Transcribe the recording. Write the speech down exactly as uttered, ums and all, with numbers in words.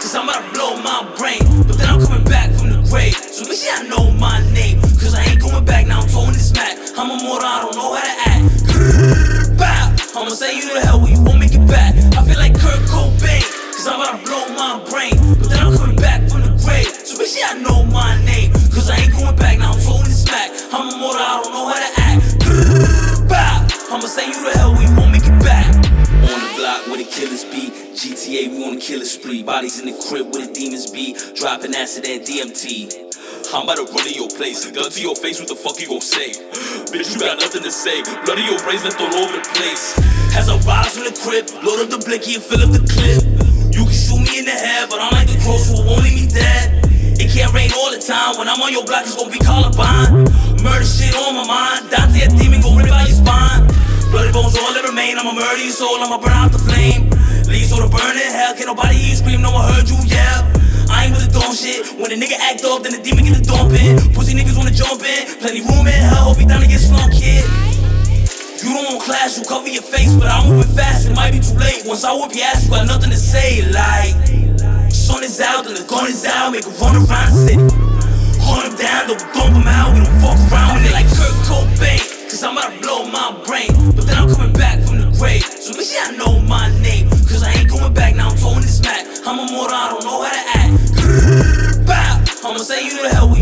cause I'm about to blow my brain. But then I'm coming back from the grave, so make sure I know my name, cause I ain't going back, now I'm throwing this smack. I'm a moron, I don't know how to act. Grrr, bow. I'ma send you to hell when you won't make it back. I feel like Kurt Cobain, cause I'm about to blow my brain. But then I'm coming back from the grave, so make sure I know my name, cause I ain't going back, now I'm throwing this smack. I'm a moron, I don't know how to act. Grrr, bow. I'ma send you to hell when you won't make it back. On the block where the killers be, G T A, we on a killer spree. Bodies in the crib where the demons be, dropping acid and D M T. I'm about to run in your place, a gun to your face, what the fuck you gon' say? Bitch, you got nothing to say, blood in your brains left all over the place. As I rise from the crib, load up the blicky and fill up the clip. You can shoot me in the head, but I'm like the crow, so it won't leave me dead. It can't rain all the time, when I'm on your block, it's gon' be Columbine. Murder shit on my mind, Dante a demon, gon' rip out your spine. Bloody bones all that remain, I'ma murder your soul, I'ma burn out the flame. Leave you so to burn in hell, can't nobody hear you scream, no one heard you yell. I ain't with the dumb shit, when a nigga act up, then the demon get the dumping. Pussy niggas wanna jump in, plenty room in hell, hope you down to get slumped, kid. You don't want class, you cover your face, but I'm moving fast, it might be too late. Once I whoop your ass, you got nothing to say, like sun is out, then the gun is out, make a run around the city. Hunt him down, don't dump him out, we don't fuck around with it like Kurt Cobain, cause I'm about to blow my brain. But then I'm coming back from the grave, so make sure I know my name, cause I ain't going back, now I'm throwing this smack. I'm a moron, I don't know how to act. Grrr, bow. I'ma send you to hell.